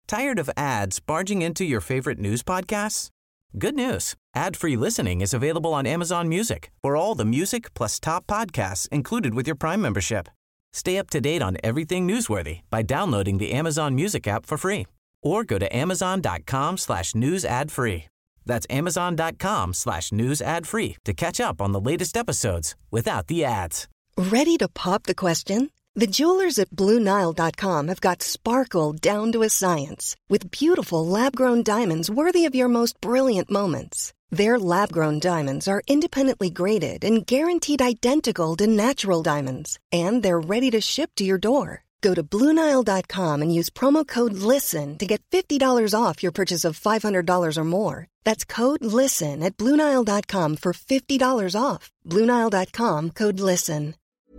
Tired of ads barging into your favorite news podcasts? Good news. Ad-free listening is available on Amazon Music for all the music plus top podcasts included with your Prime membership. Stay up to date on everything newsworthy by downloading the Amazon Music app for free or go to amazon.com/news ad free. That's amazon.com/news ad free to catch up on the latest episodes without the ads. Ready to pop the question? The jewelers at BlueNile.com have got sparkle down to a science with beautiful lab-grown diamonds worthy of your most brilliant moments. Their lab-grown diamonds are independently graded and guaranteed identical to natural diamonds, and they're ready to ship to your door. Go to BlueNile.com and use promo code LISTEN to get $50 off your purchase of $500 or more. That's code LISTEN at BlueNile.com for $50 off. BlueNile.com, code LISTEN.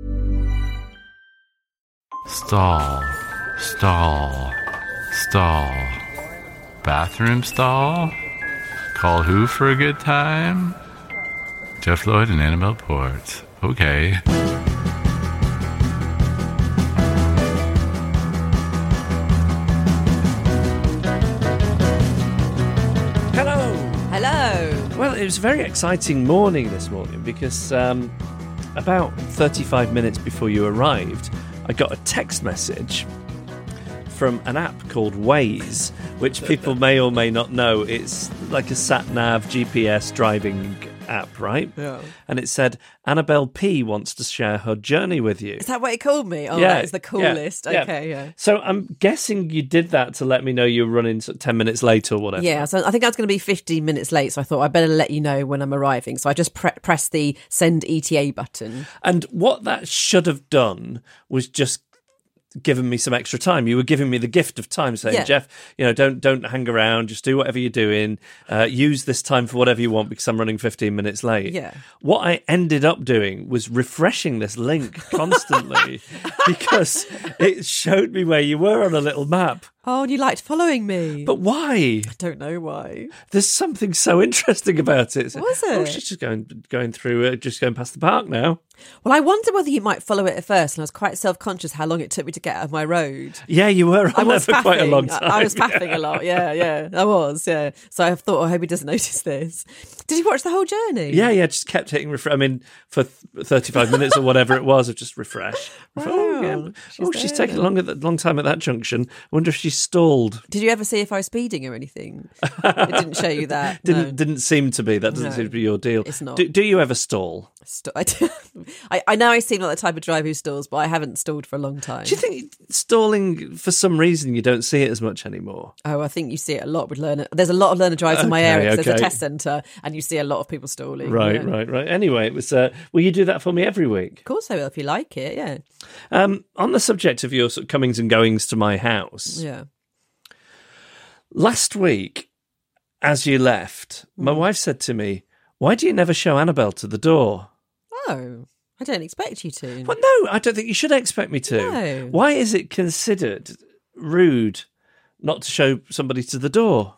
Stall, stall, stall. Bathroom stall? Call who for a good time? Jeff Lloyd and Annabelle Port. Okay. Hello. Hello. Well, it was a very exciting morning this morning because about 35 minutes before you arrived, I got a text message from an app called Waze, which people may or may not know. It's like a sat-nav GPS driving app, right? Yeah. And it said, Annabelle P wants to share her journey with you. Is that what it called me? Oh, Yeah, that is the coolest. yeah, Okay, yeah. So I'm guessing you did that to let me know you were running 10 minutes late or whatever. Yeah, so I think I was going to be 15 minutes late, so I thought I'd better let you know when I'm arriving. So I just pressed the send ETA button. And what that should have done was just given me some extra time. You were giving me the gift of time, saying, Yeah. Jeff, don't hang around, just do whatever you're doing. Use this time for whatever you want because I'm running 15 minutes late. Yeah. What I ended up doing was refreshing this link constantly because it showed me where you were on a little map. Oh, and you liked following me. But why? I don't know why. There's something so interesting about it. Was Oh, it? she's just going through, just going past the park now. Well, I wondered whether you might follow it at first, and I was quite self-conscious how long it took me to get out of my road. Yeah, you were on there for quite a long time. I was faffing a lot, yeah. I was, yeah. So I thought, I hope he doesn't notice this. Did you watch the whole journey? Yeah, just kept hitting refresh. I mean, for 35 minutes or whatever it was, of just refresh. Wow, She's there. taking a long time at that junction. I wonder if she's stalled. Did you ever see if I was speeding or anything? It didn't show you that. No. Didn't seem to be. That doesn't No, seem to be your deal. it's not. Do you ever stall? I know I seem like the type of driver who stalls, but I haven't stalled for a long time. Do you think stalling, for some reason, you don't see it as much anymore? Oh, I think you see it a lot with learner. There's a lot of learner drives in my Okay, area. 'Cause There's okay. a test centre, and you see a lot of people stalling. Right, yeah. right. Anyway, it was. Will you do that for me every week? Of course I will if you like it. Yeah, On the subject of your sort of comings and goings to my house, yeah. last week, as you left, my wife said to me, "Why do you never show Annabelle to the door?" Oh, I don't expect you to. Well, no, I don't think you should expect me to. No. Why is it considered rude not to show somebody to the door?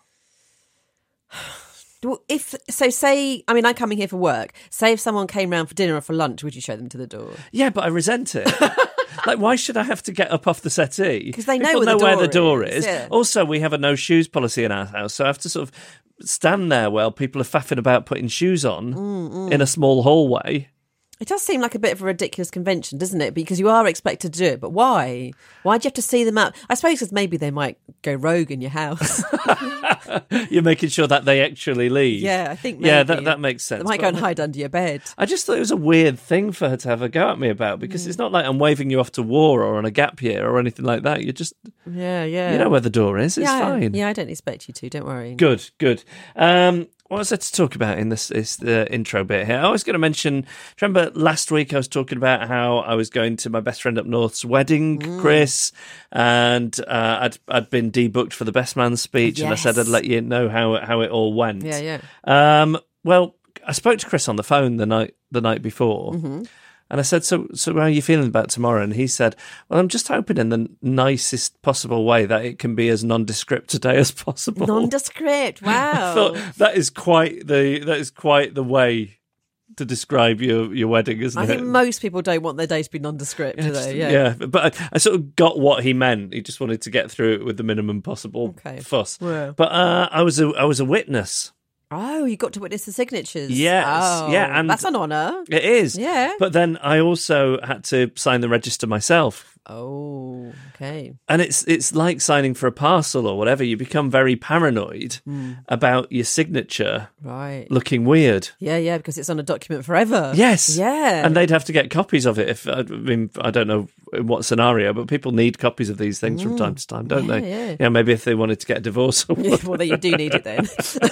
Well, say, I mean, I'm coming here for work. Say if someone came round for dinner or for lunch, would you show them to the door? Yeah, but I resent it. Like, why should I have to get up off the settee? 'Cause they know People where the where the door door is, is. yeah. Also, we have a no shoes policy in our house, so I have to sort of stand there while people are faffing about putting shoes on in a small hallway. It does seem like a bit of a ridiculous convention, doesn't it? Because you are expected to do it, but why? Why do you have to see them out? I suppose because maybe they might go rogue in your house. You're making sure that they actually leave. Yeah, I think maybe. Yeah, that makes sense. They might go and hide under your bed. I just thought it was a weird thing for her to have a go at me about, because it's not like I'm waving you off to war or on a gap year or anything like that. You just, Yeah, yeah. you know where the door is. It's fine. Yeah, I don't expect you to. Don't worry. Good. What was there to talk about in this intro bit here? I was going to mention, remember last week I was talking about how I was going to my best friend up north's wedding, Chris, and I'd been debooked for the best man speech, and I said I'd let you know how it all went. Yeah. Well, I spoke to Chris on the phone the night before, and I said, so how are you feeling about tomorrow? And he said, well, I'm just hoping in the nicest possible way that it can be as nondescript today as possible. Nondescript. Wow. I thought that is quite the way to describe your wedding, isn't I it? think most people don't want their day to be nondescript, do they? Yeah, but I sort of got what he meant. He just wanted to get through it with the minimum possible fuss. Yeah. But I was a witness. Oh, you got to witness the signatures. Yes, Oh, yeah, and that's an honour. It is. Yeah. But then I also had to sign the register myself. Oh, okay. And it's like signing for a parcel or whatever. You become very paranoid about your signature Right. looking weird. Yeah, because it's on a document forever. Yes. Yeah. And they'd have to get copies of it. I don't know in what scenario, but people need copies of these things from time to time, don't they? Yeah. Maybe if they wanted to get a divorce. Or Yeah, well, then you do need it then.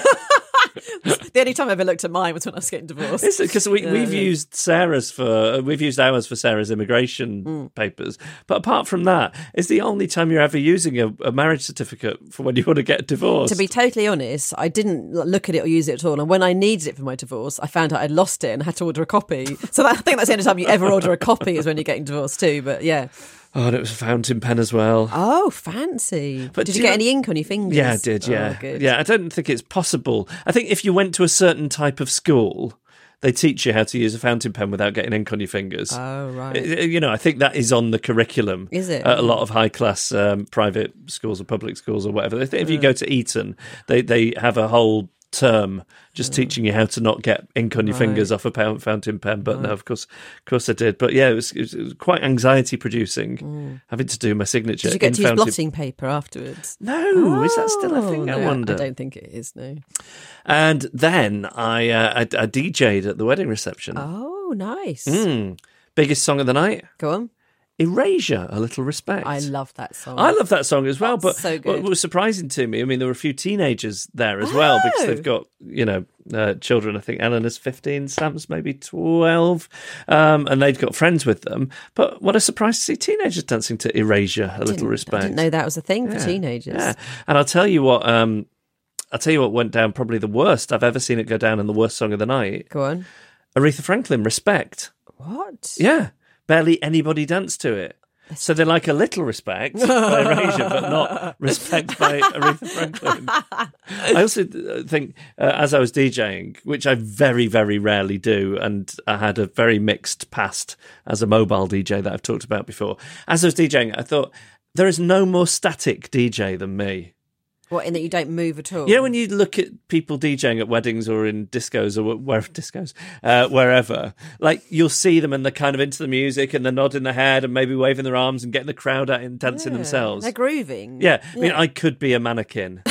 The only time I ever looked at mine was when I was getting divorced. Because we've used ours for Sarah's immigration papers, but apart from that, it's the only time you're ever using a marriage certificate for when you want to get divorced. To be totally honest, I didn't look at it or use it at all. And when I needed it for my divorce, I found out I'd lost it and had to order a copy. So I think that's the only time you ever order a copy is when you're getting divorced too. But yeah. Oh, and it was a fountain pen as well. Oh, fancy. But did you get any ink on your fingers? Yeah, I did, yeah. Oh, good. Yeah, I don't think it's possible. I think if you went to a certain type of school, they teach you how to use a fountain pen without getting ink on your fingers. Oh, right. I think that is on the curriculum. Is it? At a lot of high-class private schools or public schools or whatever. If you go to Eton, they have a whole term just teaching you how to not get ink on your fingers off a fountain pen. But no, of course I did. But yeah, it was quite anxiety-producing having to do my signature. Did you get in to use fountain... blotting paper afterwards? No, is that still a thing? No, I wonder. I don't think it is, no. And then I DJ'd at the wedding reception. Oh, nice. Biggest song of the night? Go on. Erasure, A Little Respect. I love that song. I love that song as well, but so good. what was surprising to me, I mean, there were a few teenagers there as well because they've got, children. I think Eleanor's 15, Sam's maybe 12, and they've got friends with them. But what a surprise to see teenagers dancing to Erasure, A Little Respect. I didn't know that was a thing for teenagers. Yeah, and I'll tell you what went down probably the worst. I've ever seen it go down in the worst song of the night. Go on. Aretha Franklin, Respect. What? Yeah. Barely anybody danced to it. So they're like A Little Respect by Erasure, but not Respect by Aretha Franklin. I also think, as I was DJing, which I very, very rarely do, and I had a very mixed past as a mobile DJ that I've talked about before. As I was DJing, I thought, there is no more static DJ than me. What, in that you don't move at all? You know, when you look at people DJing at weddings or in discos or wherever, like you'll see them and they're kind of into the music and they're nodding their head and maybe waving their arms and getting the crowd out and dancing themselves. They're grooving. Yeah, I mean, I could be a mannequin.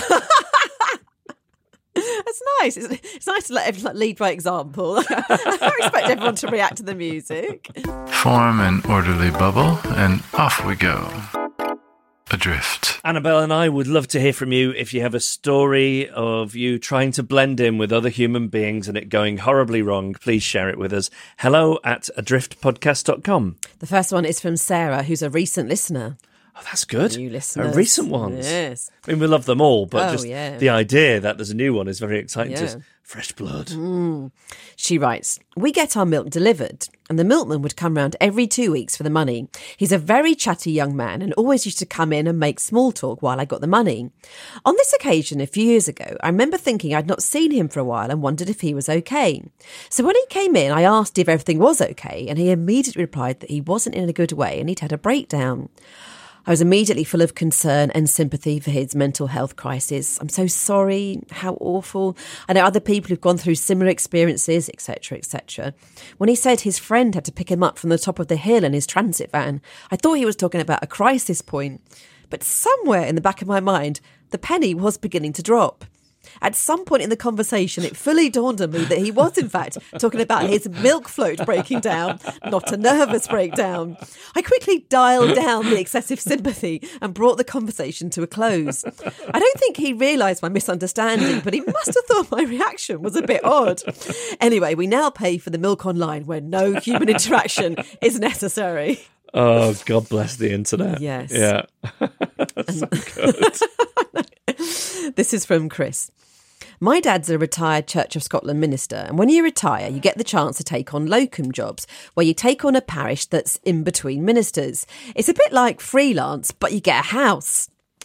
That's nice. It's nice to let everyone lead by example. I expect everyone to react to the music. Form an orderly bubble, and off we go. Adrift. Annabelle and I would love to hear from you if you have a story of you trying to blend in with other human beings and it going horribly wrong. Please share it with us. hello@adriftpodcast.com. The first one is from Sarah, who's a recent listener. Oh, that's good. New listeners. A recent ones. Yes. I mean, we love them all, but yeah. the idea that there's a new one is very exciting to us. Yeah. Fresh blood. She writes, we get our milk delivered, and the milkman would come round every 2 weeks for the money. He's a very chatty young man and always used to come in and make small talk while I got the money. On this occasion, a few years ago, I remember thinking I'd not seen him for a while and wondered if he was okay. So when he came in, I asked if everything was okay, and he immediately replied that he wasn't in a good way and he'd had a breakdown. I was immediately full of concern and sympathy for his mental health crisis. I'm so sorry. How awful. I know other people who've gone through similar experiences, etc., etc. When he said his friend had to pick him up from the top of the hill in his transit van, I thought he was talking about a crisis point. But somewhere in the back of my mind, the penny was beginning to drop. At some point in the conversation, it fully dawned on me that he was, in fact, talking about his milk float breaking down, not a nervous breakdown. I quickly dialed down the excessive sympathy and brought the conversation to a close. I don't think he realised my misunderstanding, but he must have thought my reaction was a bit odd. Anyway, we now pay for the milk online where no human interaction is necessary. Oh, God bless the internet. Yes. Yeah. So good. This is from Chris. My dad's a retired Church of Scotland minister, and when you retire, you get the chance to take on locum jobs, where you take on a parish that's in between ministers. It's a bit like freelance, but you get a house.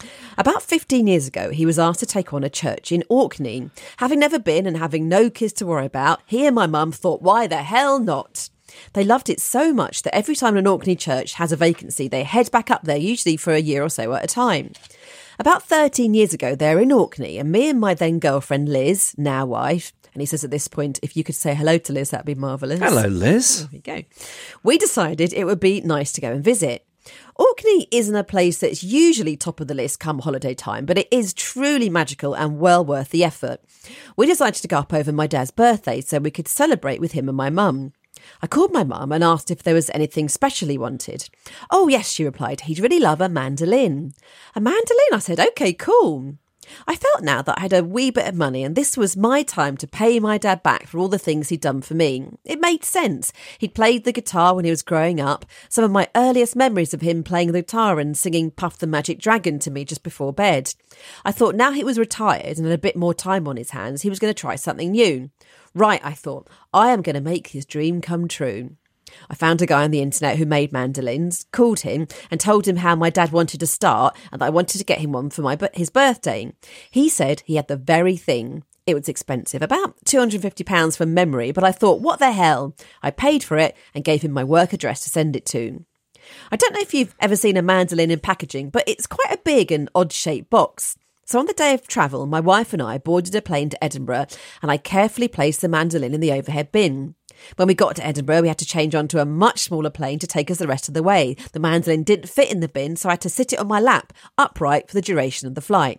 About 15 years ago, he was asked to take on a church in Orkney. Having never been and having no kids to worry about, he and my mum thought, why the hell not? They loved it so much that every time an Orkney church has a vacancy, they head back up there, usually for a year or so at a time. About 13 years ago, they're in Orkney, and me and my then girlfriend Liz, now wife, and he says at this point, if you could say hello to Liz, that'd be marvellous. Hello, Liz. There you go. We decided it would be nice to go and visit. Orkney isn't a place that's usually top of the list come holiday time, but it is truly magical and well worth the effort. We decided to go up over my dad's birthday so we could celebrate with him and my mum. I called my mum and asked if there was anything special he wanted. Oh, yes, she replied. He'd really love a mandolin. A mandolin? I said, OK, cool. I felt now that I had a wee bit of money and this was my time to pay my dad back for all the things he'd done for me. It made sense. He'd played the guitar when he was growing up. Some of my earliest memories of him playing the guitar and singing Puff the Magic Dragon to me just before bed. I thought now he was retired and had a bit more time on his hands, he was going to try something new. Right, I thought, I am going to make his dream come true. I found a guy on the internet who made mandolins, called him and told him how my dad wanted to start and that I wanted to get him one for his birthday. He said he had the very thing. It was expensive, about £250 from memory, but I thought, what the hell? I paid for it and gave him my work address to send it to. I don't know if you've ever seen a mandolin in packaging, but it's quite a big and odd-shaped box. So on the day of travel, my wife and I boarded a plane to Edinburgh and I carefully placed the mandolin in the overhead bin. When we got to Edinburgh, we had to change onto a much smaller plane to take us the rest of the way. The mandolin didn't fit in the bin, so I had to sit it on my lap, upright for the duration of the flight.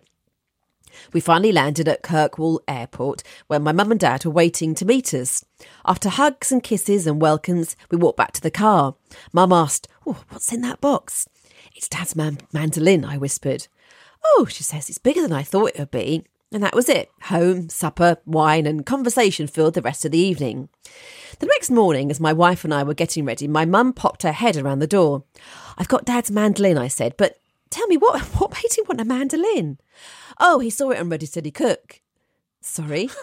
We finally landed at Kirkwall Airport, where my mum and dad were waiting to meet us. After hugs and kisses and welcomes, we walked back to the car. Mum asked, "Oh, what's in that box?" "It's Dad's mandolin," I whispered. "Oh," she says, "it's bigger than I thought it would be." And that was it. Home, supper, wine and conversation filled the rest of the evening. The next morning, as my wife and I were getting ready, my mum popped her head around the door. "I've got Dad's mandolin," I said, "but tell me, what made him want a mandolin?" "Oh, he saw it on Ready Steady Cook." "Sorry?" "He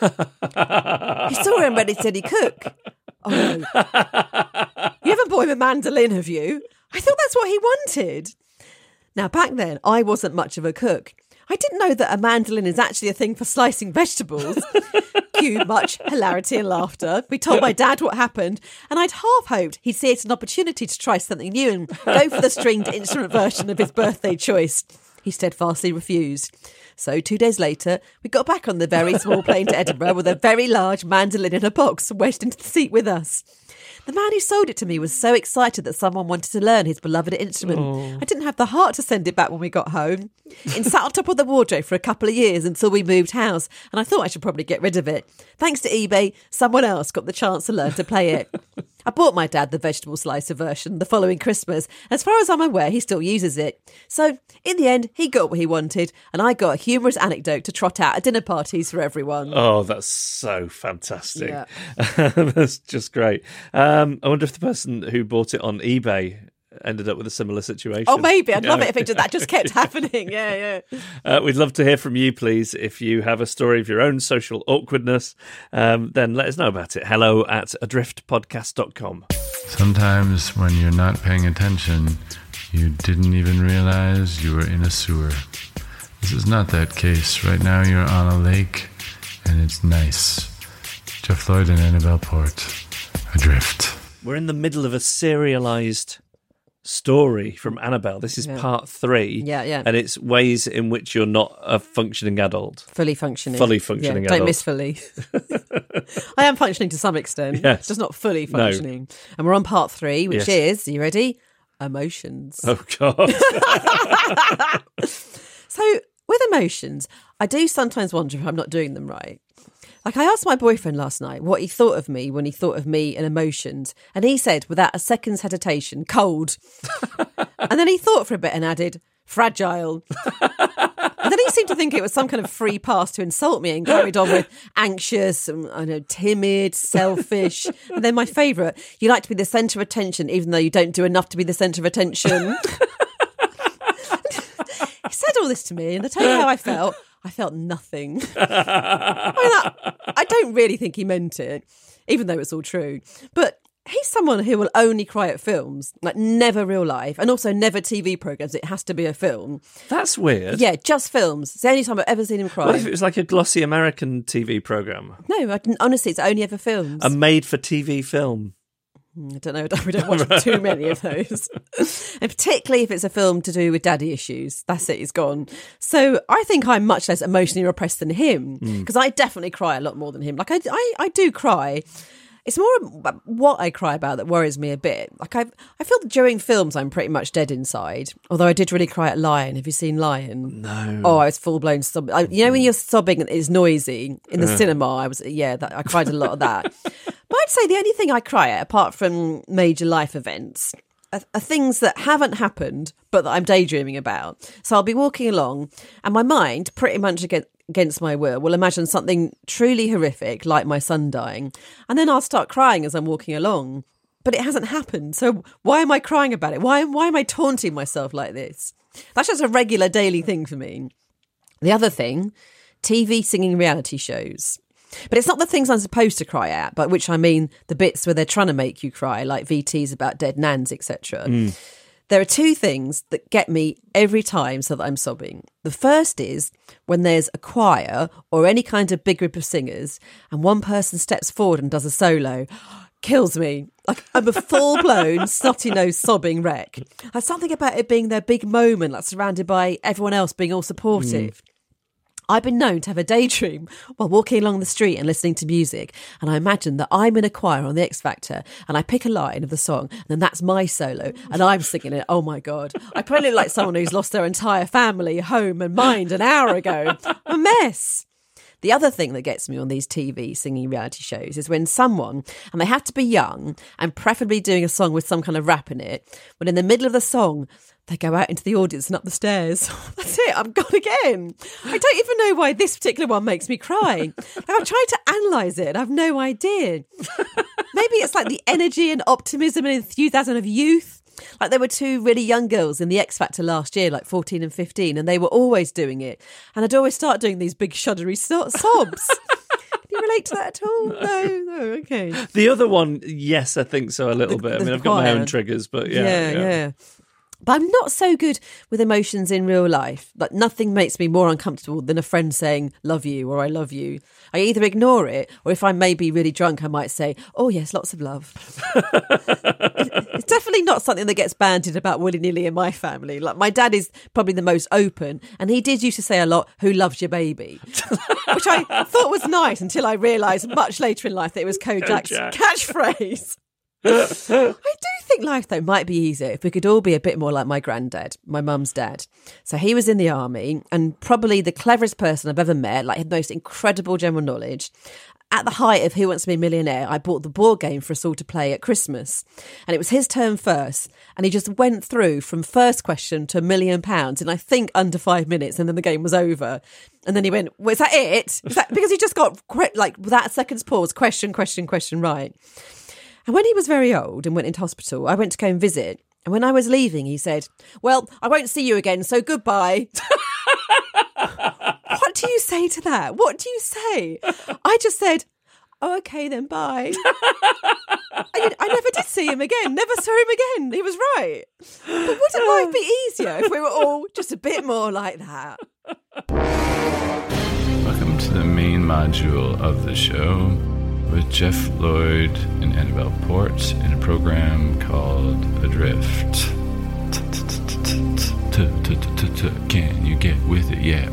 saw it on Ready Steady Cook." "Oh, no. You haven't bought him a mandolin, have you? I thought that's what he wanted." Now, back then, I wasn't much of a cook. I didn't know that a mandolin is actually a thing for slicing vegetables. Cue much hilarity and laughter. We told my dad what happened, and I'd half hoped he'd see it as an opportunity to try something new and go for the stringed instrument version of his birthday choice. He steadfastly refused. So 2 days later, we got back on the very small plane to Edinburgh with a very large mandolin in a box wedged into the seat with us. The man who sold it to me was so excited that someone wanted to learn his beloved instrument. Oh. I didn't have the heart to send it back when we got home. It sat on top of the wardrobe for a couple of years until we moved house, and I thought I should probably get rid of it. Thanks to eBay, someone else got the chance to learn to play it. I bought my dad the vegetable slicer version the following Christmas. As far as I'm aware, he still uses it. So, in the end, he got what he wanted, and I got a humorous anecdote to trot out at dinner parties for everyone. Oh, that's so fantastic. Yeah. That's just great. I wonder if the person who bought it on eBay ended up with a similar situation. Oh, maybe. I'd love it if that just kept happening. Yeah. We'd love to hear from you, please. If you have a story of your own social awkwardness, then let us know about it. hello@adriftpodcast.com. Sometimes when you're not paying attention, you didn't even realize you were in a sewer. This is not that case. Right now you're on a lake, and it's nice. Jeff Lloyd and Annabelle Port, Adrift. We're in the middle of a serialised story from Annabelle. This is part 3. Yeah. And it's ways in which you're not a functioning adult. Fully functioning adult. Don't miss fully. I am functioning to some extent. Yes. Just not fully functioning. No. And we're on part 3, which is, are you ready? Emotions. Oh, God. So, with emotions, I do sometimes wonder if I'm not doing them right. Like, I asked my boyfriend last night what he thought of me when he thought of me and emotions, and he said, without a second's hesitation, cold. And then he thought for a bit and added, fragile. And then he seemed to think it was some kind of free pass to insult me and carried on with anxious, and, timid, selfish. And then my favourite, you like to be the centre of attention even though you don't do enough to be the centre of attention. He said all this to me, and to tell you how I felt nothing. I don't really think he meant it, even though it's all true. But he's someone who will only cry at films, like never real life, and also never TV programmes. It has to be a film. That's weird. Yeah, just films. It's the only time I've ever seen him cry. What if it was like a glossy American TV programme? No, honestly, it's only ever films. A made-for-TV film. I don't know. We don't watch too many of those. And particularly if it's a film to do with daddy issues. That's it, he's gone. So I think I'm much less emotionally repressed than him, because I definitely cry a lot more than him. Like I do cry. It's more about what I cry about that worries me a bit. Like I feel that during films I'm pretty much dead inside. Although I did really cry at Lion. Have you seen Lion? No. Oh, I was full blown sobbing. You know when you're sobbing and it's noisy in the cinema? I cried a lot of that. But I'd say the only thing I cry at, apart from major life events, are things that haven't happened but that I'm daydreaming about. So I'll be walking along and my mind, pretty much against my will imagine something truly horrific like my son dying, and then I'll start crying as I'm walking along. But it hasn't happened, so why am I crying about it? Why am I taunting myself like this? That's just a regular daily thing for me. The other thing, TV singing reality shows. But it's not the things I'm supposed to cry at, but which I mean the bits where they're trying to make you cry, like VTs about dead nans, etc. There are two things that get me every time so that I'm sobbing. The first is when there's a choir or any kind of big group of singers and one person steps forward and does a solo. Kills me. Like I'm a full-blown, snotty-nosed, sobbing wreck. There's something about it being their big moment, like surrounded by everyone else being all supportive. I've been known to have a daydream while walking along the street and listening to music, and I imagine that I'm in a choir on the X Factor and I pick a line of the song and then that's my solo and I'm singing it. Oh my God. I probably look like someone who's lost their entire family, home and mind an hour ago. A mess. The other thing that gets me on these TV singing reality shows is when someone, and they have to be young and preferably doing a song with some kind of rap in it, when in the middle of the song, they go out into the audience and up the stairs. That's it, I'm gone again. I don't even know why this particular one makes me cry. I've tried to analyse it and I've no idea. Maybe it's like the energy and optimism and enthusiasm of youth. Like there were two really young girls in the X Factor last year, like 14 and 15, and they were always doing it. And I'd always start doing these big shuddery sobs. Can you relate to that at all? No, okay. The other one, yes, I think so a little bit. I mean, I've got my own triggers, but yeah. But I'm not so good with emotions in real life. Like nothing makes me more uncomfortable than a friend saying, love you, or I love you. I either ignore it, or if I'm maybe really drunk, I might say, oh yes, lots of love. It's definitely not something that gets bandied about willy-nilly in my family. Like my dad is probably the most open, and he did used to say a lot, who loves your baby? Which I thought was nice until I realised much later in life that it was Kojak's catchphrase. I do think life, though, might be easier if we could all be a bit more like my granddad, my mum's dad. So he was in the army and probably the cleverest person I've ever met, like had the most incredible general knowledge. At the height of Who Wants to Be a Millionaire, I bought the board game for us all to play at Christmas. And it was his turn first. And he just went through from first question to £1 million in, I think, under 5 minutes. And then the game was over. And then he went, well, is that it? Because he just got, like, without a second's pause, question right. And when he was very old and went into hospital, I went to go and visit. And when I was leaving, he said, well, I won't see you again, so goodbye. What do you say to that? What do you say? I just said, oh, okay, then bye. I never did see him again, never saw him again. He was right. But wouldn't life be easier if we were all just a bit more like that? Welcome to the main module of the show with Jeff Lloyd and Annabelle Port in a program called Adrift. Can you get with it? Yeah.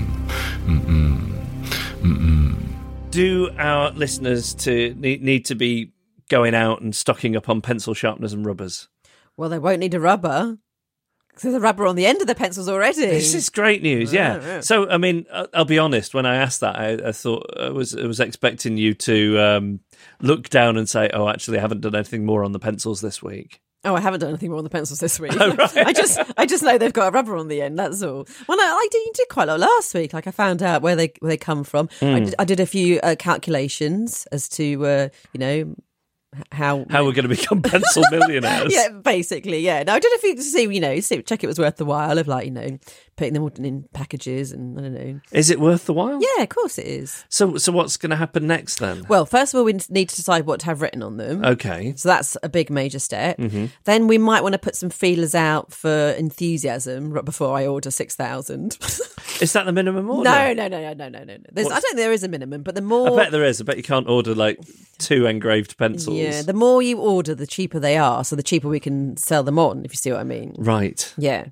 Do our listeners need to be going out and stocking up on pencil sharpeners and rubbers? Well, they won't need a rubber. Because there's a rubber on the end of the pencils already. This is great news, yeah. So, I mean, I'll be honest. When I asked that, I thought I was expecting you to look down and say, "Oh, actually, I haven't done anything more on the pencils this week." Oh, I haven't done anything more on the pencils this week. Oh, right. I just know they've got a rubber on the end. That's all. Well, I did quite a lot last week. Like I found out where they come from. I did a few calculations as to how we're going to become pencil millionaires. Yeah, basically, yeah. No, I did a few to see, check it was worth the while of putting them all in packages and I don't know. Is it worth the while? Yeah, of course it is. So what's going to happen next then? Well, first of all, we need to decide what to have written on them. Okay. So that's a big major step. Mm-hmm. Then we might want to put some feelers out for enthusiasm right before I order 6,000. Is that the minimum order? No. I don't think there is a minimum, but the more... I bet there is. I bet you can't order like 2 engraved pencils. Yeah, the more you order, the cheaper they are. So the cheaper we can sell them on, if you see what I mean. Right. Yeah.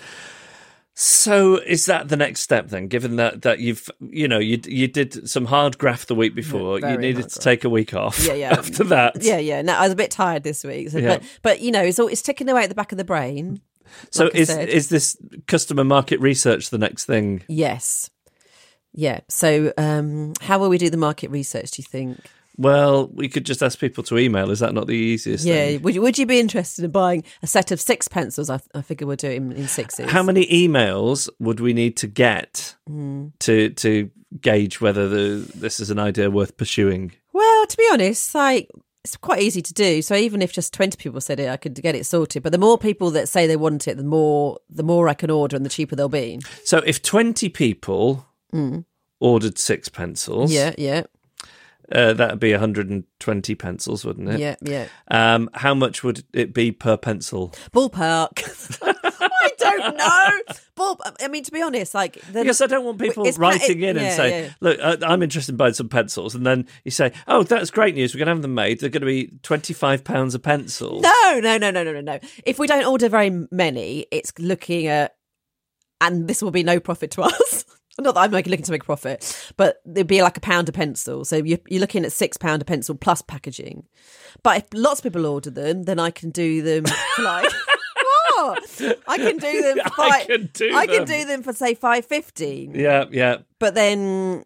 So is that the next step then? Given that you've you did some hard graft the week before, Very you needed hard to take a week off. Yeah. After that, No, I was a bit tired this week, so, Yeah. but it's ticking away at the back of the brain. So like I said. is this customer market research the next thing? Yes. Yeah. So how will we do the market research? Do you think? Well, we could just ask people to email. Is that not the easiest thing? Would you be interested in buying a set of 6 pencils? I figure we'll do it in 6s. How many emails would we need to get to gauge whether this is an idea worth pursuing? Well, to be honest, it's quite easy to do. So even if just 20 people said it, I could get it sorted. But the more people that say they want it, the more I can order and the cheaper they'll be. So if 20 people ordered 6 pencils, Yeah. that would be 120 pencils, wouldn't it? Yeah. How much would it be per pencil? Ballpark. I don't know. I mean, to be honest, Because I don't want people writing in and saying, look, I'm interested in buying some pencils. And then you say, oh, that's great news. We're going to have them made. They're going to be £25 a pencil. No. If we don't order very many, it's looking at, and this will be no profit to us. Not that I'm looking to make a profit, but it'd be like £1 a pencil. So you're looking at £6 a pencil plus packaging. But if lots of people order them, then I can do them for what? I can do them for I can do them for say $5.50. Yeah. But then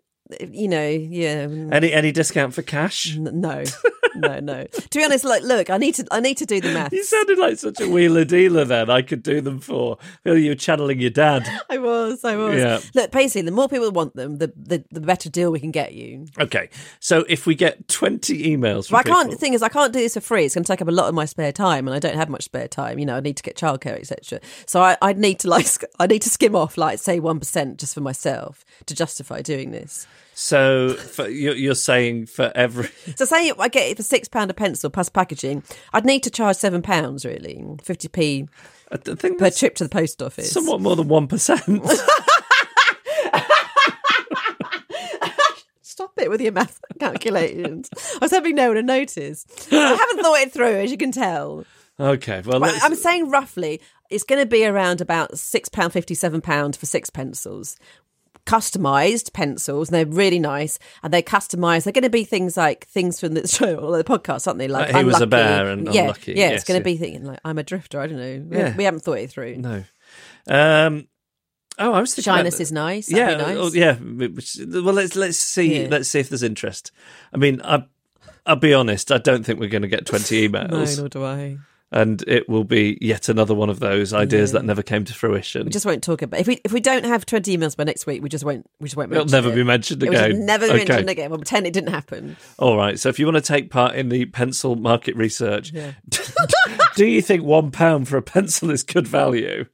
Any discount for cash? No. To be honest, look, I need to do the maths. You sounded like such a wheeler dealer then. I could do them for. Feel you were channeling your dad. I was. Yeah. Look, basically, the more people want them, the better deal we can get you. Okay. So if we get 20 emails from people... The thing is, I can't do this for free. It's going to take up a lot of my spare time, and I don't have much spare time. I need to get childcare, etc. So I need to skim off, say 1% just for myself to justify doing this. So you're saying for every... So say I get it for £6 a pencil plus packaging, I'd need to charge £7 really, 50p per trip to the post office. Somewhat more than 1%. Stop it with your math calculations. I was hoping no one would notice. I haven't thought it through, as you can tell. Okay, well, I'm saying roughly it's going to be around about £6.50, £7 for 6 pencils. Customised pencils, and they're really nice, and they're customised. They're going to be things from the show or the podcast, aren't they? Like he was a bear and unlucky. Yeah, it's going to be thinking like I'm a drifter. I don't know. Yeah. We haven't thought it through. No. I was thinking shyness is nice. That'd be nice. Yeah. Well, let's see. Yeah. Let's see if there's interest. I mean, I'll be honest. I don't think we're going to get 20 emails. No, nor do I. And it will be yet another one of those ideas that never came to fruition. We just won't talk about it. If we don't have 20 emails by next week, we just won't mention it. It'll never be mentioned again. It will never be mentioned again. We'll pretend it didn't happen. All right. So if you want to take part in the pencil market research, do you think £1 for a pencil is good value?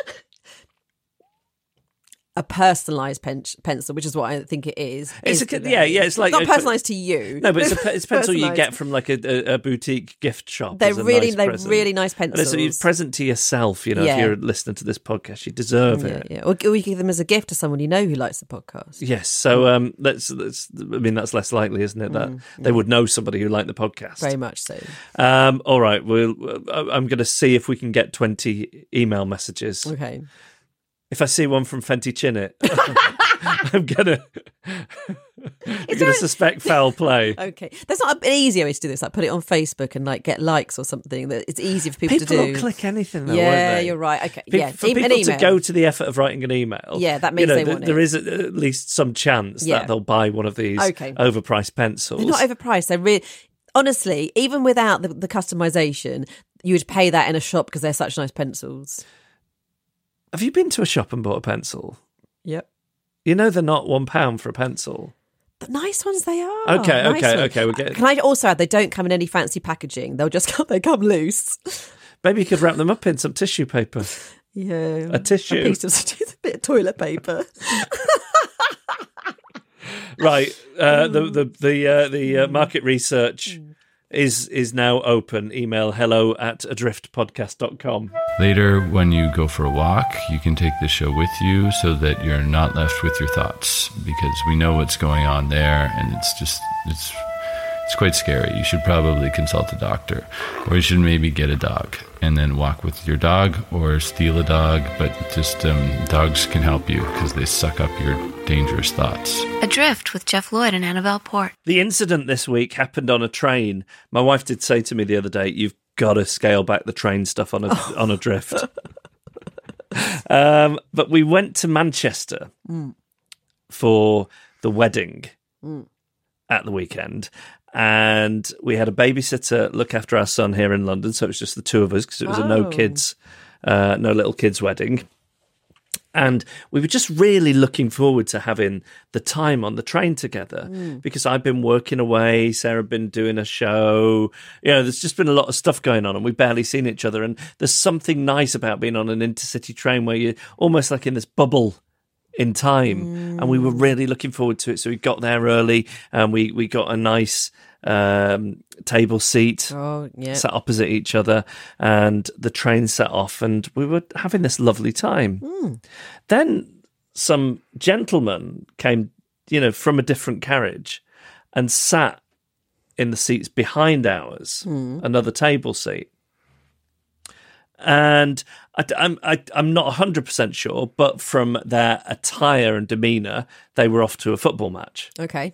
A personalised pencil, which is what I think it is. It's like not personalised to you. No, but it's a pencil you get from like a boutique gift shop. They're really nice pencils. And it's a present to yourself. If you're listening to this podcast, you deserve it. Yeah. Or you give them as a gift to someone you know who likes the podcast. Yes. So that's less likely, isn't it? That they would know somebody who liked the podcast. Very much so. All right. I'm going to see if we can get 20 email messages. Okay. If I see one from Fenty Chinnit, I'm gonna suspect foul play. Okay, there's not an easier way to do this. Like put it on Facebook and get likes or something. That it's easier for people to do. People will click anything, though, won't they? You're right. Okay, for people to go to the effort of writing an email. Yeah, that means they want it. There is at least some chance that they'll buy one of these overpriced pencils. They're not overpriced. They're really, honestly, even without the customization, you would pay that in a shop because they're such nice pencils. Have you been to a shop and bought a pencil? Yep. They're not £1 for a pencil. The nice ones they are. Okay. We're getting... Can I also add, they don't come in any fancy packaging. They come loose. Maybe you could wrap them up in some tissue paper. Yeah. A tissue. A piece of a bit of toilet paper. Right. The market research is now open. Email hello@adriftpodcast.com. Later, when you go for a walk, you can take the show with you so that you're not left with your thoughts, because we know what's going on there, and it's quite scary. You should probably consult a doctor, or you should maybe get a dog and then walk with your dog, or steal a dog. But just dogs can help you because they suck up your dangerous thoughts. Adrift with Jeff Lloyd and Annabelle Port. The incident this week happened on a train. My wife did say to me the other day, "You've got to scale back the train stuff on Adrift." But we went to Manchester for the wedding at the weekend. And we had a babysitter look after our son here in London, so it was just the two of us because it was a no little kids wedding. And we were just really looking forward to having the time on the train together because I've been working away, Sarah had been doing a show. There's just been a lot of stuff going on and we've barely seen each other. And there's something nice about being on an intercity train where you're almost like in this bubble in time, and we were really looking forward to it. So we got there early, and we got a nice table seat, sat opposite each other, and the train set off, and we were having this lovely time. Then some gentleman came, from a different carriage, and sat in the seats behind ours, another table seat. And I'm not 100% sure, but from their attire and demeanour, they were off to a football match. Okay.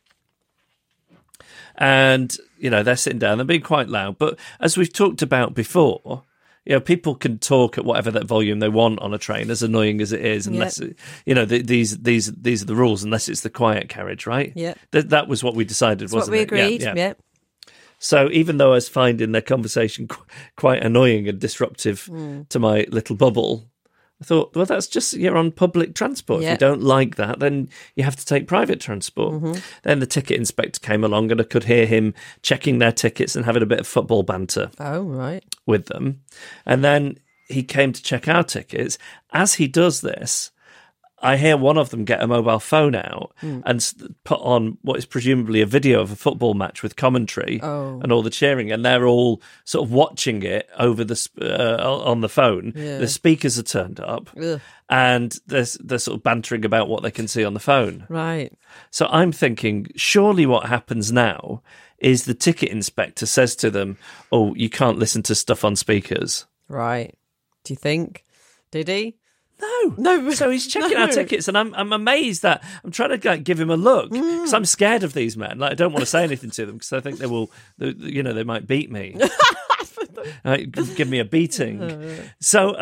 And, they're sitting down, they're being quite loud. But as we've talked about before, people can talk at whatever that volume they want on a train, as annoying as it is, unless, these are the rules, unless it's the quiet carriage, right? Yeah. That was what we decided, wasn't it? That's what we agreed, yeah. So even though I was finding their conversation quite annoying and disruptive to my little bubble, I thought, well, that's just, you're on public transport. If you don't like that, then you have to take private transport. Then the ticket inspector came along and I could hear him checking their tickets and having a bit of football banter with them. And then he came to check our tickets. As he does this, I hear one of them get a mobile phone out and put on what is presumably a video of a football match with commentary and all the cheering, and they're all sort of watching it over the on the phone. Yeah. The speakers are turned up, and they're sort of bantering about what they can see on the phone. Right. So I'm thinking, surely what happens now is the ticket inspector says to them, "Oh, you can't listen to stuff on speakers." Right. Do you think? Did he? No. So he's checking our tickets, and I'm amazed that I'm trying to give him a look because I'm scared of these men. Like, I don't want to say anything to them because I think they will, they might beat me, give me a beating. So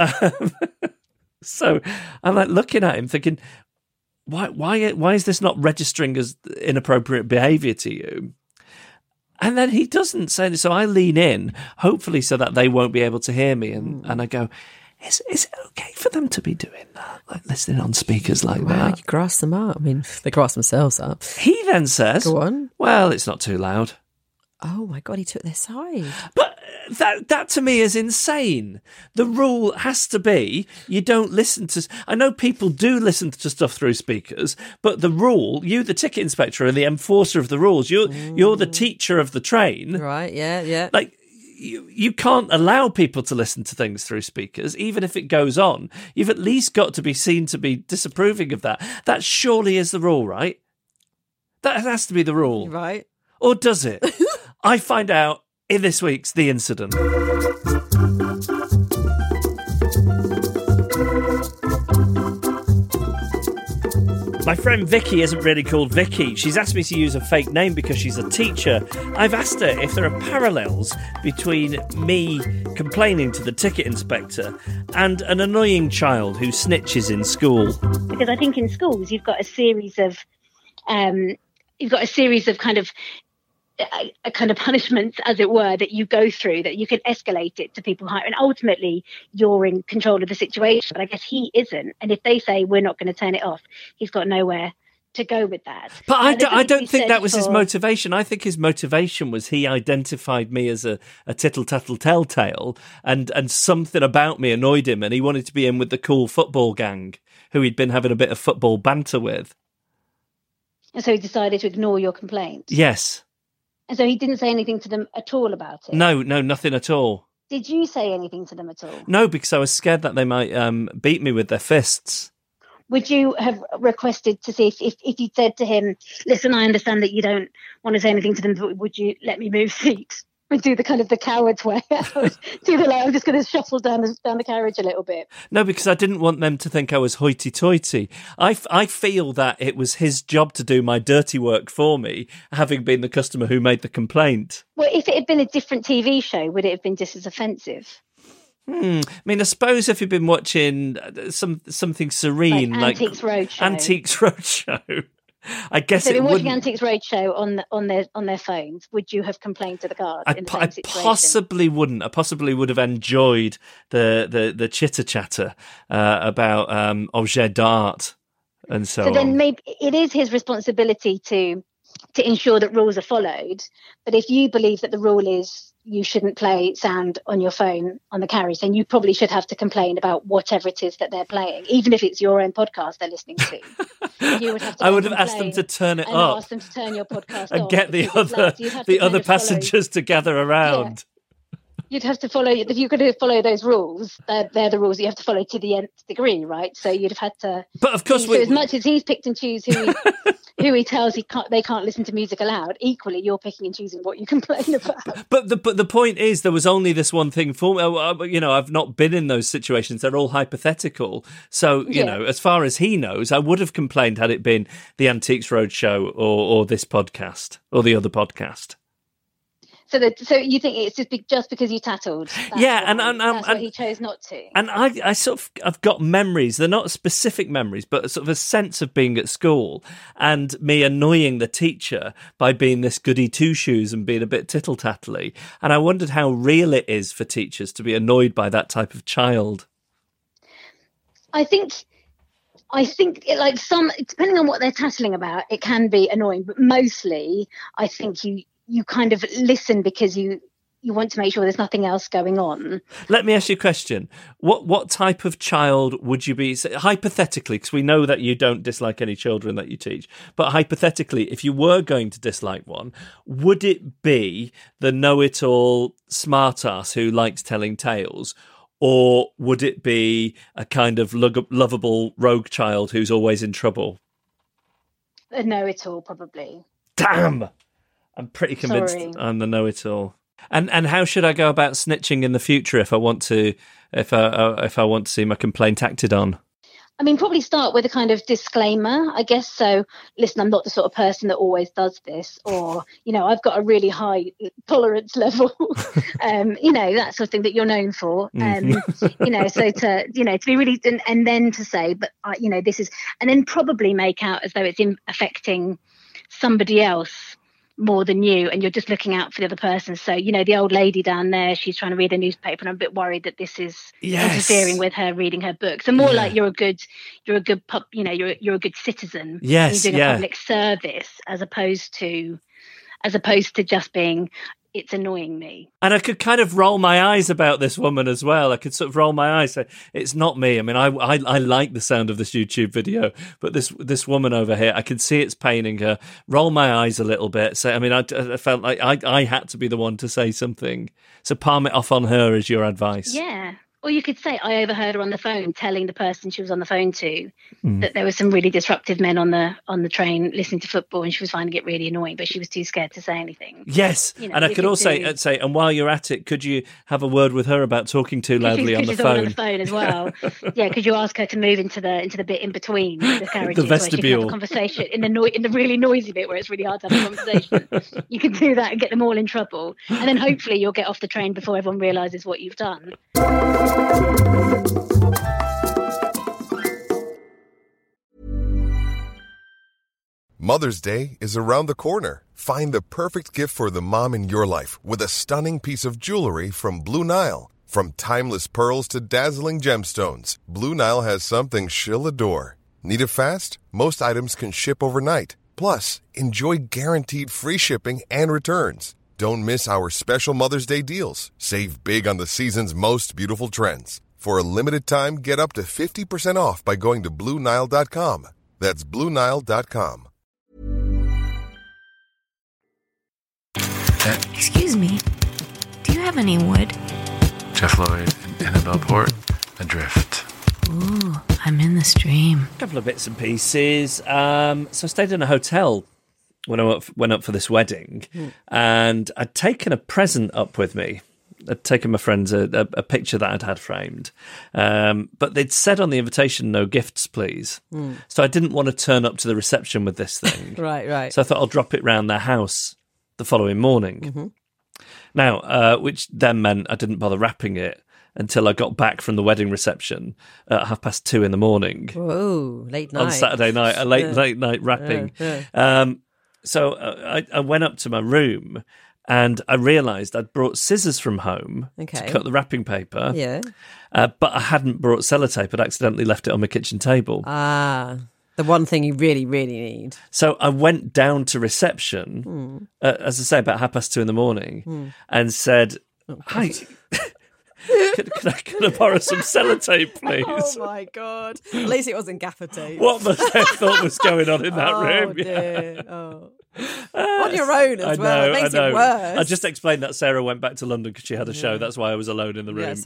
I'm like looking at him, thinking, why is this not registering as inappropriate behaviour to you? And then he doesn't say this, so I lean in, hopefully so that they won't be able to hear me, and I go, Is it okay for them to be doing that, like listening on speakers like that? You grass them up. I mean, they grass themselves up. He then says, "Go on." Well, it's not too loud. Oh my God, he took their side. But that to me is insane. The rule has to be you don't listen to... I know people do listen to stuff through speakers, but the rule, you, the ticket inspector, are the enforcer of the rules. You're the teacher of the train. Right, yeah. Like... You can't allow people to listen to things through speakers, even if it goes on. You've at least got to be seen to be disapproving of that. That surely is the rule, right? That has to be the rule. Right. Or does it? I find out in this week's The Incident. My friend Vicky isn't really called Vicky. She's asked me to use a fake name because she's a teacher. I've asked her if there are parallels between me complaining to the ticket inspector and an annoying child who snitches in school. Because I think in schools you've got a series of kind of punishments, as it were, that you go through, that you can escalate it to people higher, and ultimately you're in control of the situation. But I guess he isn't, and if they say we're not going to turn it off, he's got nowhere to go with that. But I don't think said that was his for- motivation. I think his motivation was he identified me as a tittle-tattle telltale, and something about me annoyed him, and he wanted to be in with the cool football gang who he'd been having a bit of football banter with. And so he decided to ignore your complaint. Yes. And so he didn't say anything to them at all about it. No, nothing at all. Did you say anything to them at all? No, because I was scared that they might beat me with their fists. Would you have requested to see if you'd said to him, listen, I understand that you don't want to say anything to them, but would you let me move seats? And do the kind of the coward's way out. Do the I'm just going to shuffle down the carriage a little bit. No, because I didn't want them to think I was hoity-toity. I feel that it was his job to do my dirty work for me, having been the customer who made the complaint. Well, if it had been a different TV show, would it have been just as offensive? I mean, I suppose if you've been watching something serene like Antiques Roadshow. Antiques Roadshow, I guess if they've it been watching wouldn't. Antiques Roadshow on their phones, would you have complained to the guard in the same I situation? possibly wouldn't. I possibly would have enjoyed the chitter chatter about objet d'art and so on. So then maybe it is his responsibility to ensure that rules are followed. But if you believe that the rule is you shouldn't play sound on your phone on the carriage, then you probably should have to complain about whatever it is that they're playing, even if it's your own podcast they're listening to. You would have to I would have asked them to turn it and up ask them to turn your podcast and off get the because it's loud. You'd have to kind of passengers to gather around. You'd have to follow, if you're going to follow those rules, they're the rules you have to follow to the nth degree, right? So you'd have had to. But of course, so as much as he's picked and choose who he tells they can't listen to music aloud, equally you're picking and choosing what you complain about. But the point is, there was only this one thing for me. You know, I've not been in those situations. They're all hypothetical. So, you know, as far as he knows, I would have complained had it been the Antiques Roadshow or this podcast or the other podcast. So you think it's just because you tattled? That's why he chose not to. And I sort of, I've got memories. They're not specific memories, but sort of a sense of being at school and me annoying the teacher by being this goody two-shoes and being a bit tittle-tattly. And I wondered how real it is for teachers to be annoyed by that type of child. I think like depending on what they're tattling about, it can be annoying, but mostly I think you kind of listen because you want to make sure there's nothing else going on. Let me ask you a question. What type of child would you be, hypothetically, because we know that you don't dislike any children that you teach, but hypothetically, if you were going to dislike one, would it be the know-it-all smartass who likes telling tales, or would it be a kind of lovable rogue child who's always in trouble? A know-it-all, probably. Damn! I'm pretty convinced I'm the know-it-all. And how should I go about snitching in the future if I want to see my complaint acted on? I mean, probably start with a kind of disclaimer, I guess. So, listen, I'm not the sort of person that always does this, or, you know, I've got a really high tolerance level, you know, that sort of thing that you're known for. You know, so to be really, and then to say, but, you know, this is, and then probably make out as though it's affecting somebody else more than you, and you're just looking out for the other person. So, you know, the old lady down there, she's trying to read a newspaper, and I'm a bit worried that this is interfering with her reading her book. So more like you're a good you know, you're a good citizen. Yes, you're doing a public service as opposed to just being, it's annoying me. And I could kind of roll my eyes about this woman as well. I could sort of roll my eyes, say, it's not me. I mean, I like the sound of this YouTube video, but this woman over here, I can see it's paining her. Roll my eyes a little bit. So, I mean, I felt like I had to be the one to say something. So palm it off on her is your advice. Yeah. Or you could say, I overheard her on the phone telling the person she was on the phone to that there were some really disruptive men on the train listening to football, and she was finding it really annoying, but she was too scared to say anything. Yes, you know, and I could also say, and while you're at it, could you have a word with her about talking too loudly on the phone? On the phone as well. Yeah, could you ask her to move into the bit in between the carriages, the vestibule, where she can have a conversation in the really noisy bit where it's really hard to have a conversation. You can do that and get them all in trouble, and then hopefully you'll get off the train before everyone realises what you've done. Mother's Day is around the corner. Find the perfect gift for the mom in your life with a stunning piece of jewelry from Blue Nile. From timeless pearls to dazzling gemstones, Blue Nile has something she'll adore. Need it fast? Most items can ship overnight. Plus, enjoy guaranteed free shipping and returns. Don't miss our special Mother's Day deals. Save big on the season's most beautiful trends. For a limited time, get up to 50% off by going to BlueNile.com. That's BlueNile.com. Excuse me, do you have any wood? Jeff Lloyd and Annabelle Port, Adrift. Ooh, I'm in the stream. A couple of bits and pieces. So I stayed in a hotel when I went up for this wedding, and I'd taken a present up with me. I'd taken my friends a picture that I'd had framed, but they'd said on the invitation, "No gifts, please." So I didn't want to turn up to the reception with this thing. Right. So I thought I'll drop it round their house the following morning. Now, which then meant I didn't bother wrapping it until I got back from the wedding reception at 2:30 in the morning. Whoa, late night. On Saturday night, a late night wrapping. So I went up to my room and I realised I'd brought scissors from home to cut the wrapping paper. Yeah. But I hadn't brought sellotape. I'd accidentally left it on my kitchen table. Ah, the one thing you really, really need. So I went down to reception, as I say, about 2:30 in the morning, and said, "Hi, can I borrow some sellotape, please?" Oh my God. At least it wasn't gaffer tape. What must I have thought was going on in that room? Dear. Oh. On your own as well. It makes I know. it worse. I just explained that Sarah went back to London because she had a show. That's why I was alone in the room.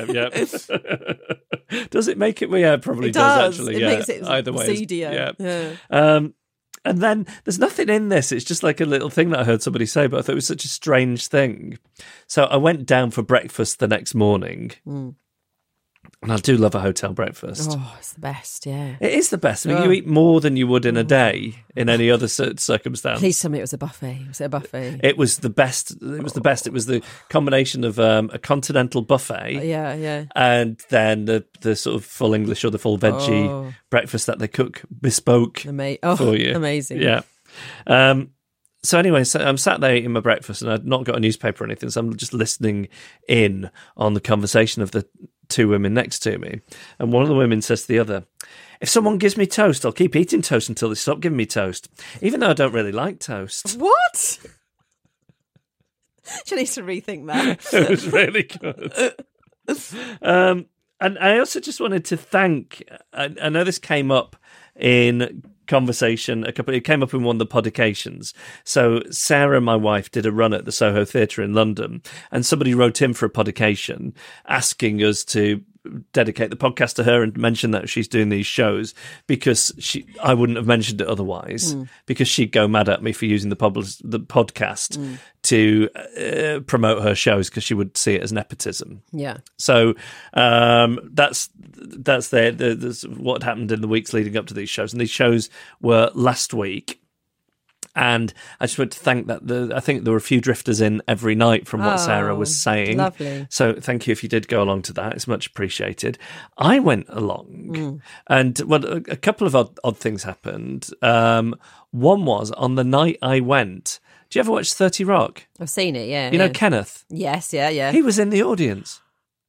Yeah. Does it make it? Well, yeah, it probably does actually. It makes it either way. seedier. Yeah. And then there's nothing in this. It's just like a little thing that I heard somebody say, but I thought it was such a strange thing. So I went down for breakfast the next morning. And I do love a hotel breakfast. Oh, it's the best, yeah. It is the best. I mean, you eat more than you would in a day in any other circumstance. Please tell me it was a buffet. Was it a buffet? It was the best. It was the best. It was the combination of a continental buffet, Yeah. and then the sort of full English or the full veggie breakfast that they cook bespoke for you. Amazing. Yeah. So anyway, I'm sat there eating my breakfast, and I'd not got a newspaper or anything, so I'm just listening in on the conversation of the two women next to me. And one of the women says to the other, "If someone gives me toast, I'll keep eating toast until they stop giving me toast, even though I don't really like toast." What? She needs to rethink that. It was really good. And I also just wanted to thank, I know this came up in conversation it came up in one of the podications. So Sarah, my wife, did a run at the Soho Theatre in London, and somebody wrote in for a podication asking us to dedicate the podcast to her and mention that she's doing these shows, because I wouldn't have mentioned it otherwise, because she'd go mad at me for using the podcast to promote her shows, because she would see it as nepotism. Yeah. So that's what happened in the weeks leading up to these shows, and these shows were last week. And I just want to thank that. I think there were a few drifters in every night from what Sarah was saying. Lovely. So thank you if you did go along to that. It's much appreciated. I went along, and a couple of odd things happened. One was on the night I went. Do you ever watch 30 Rock? I've seen it, yeah. You know Kenneth? Yes, yeah. He was in the audience.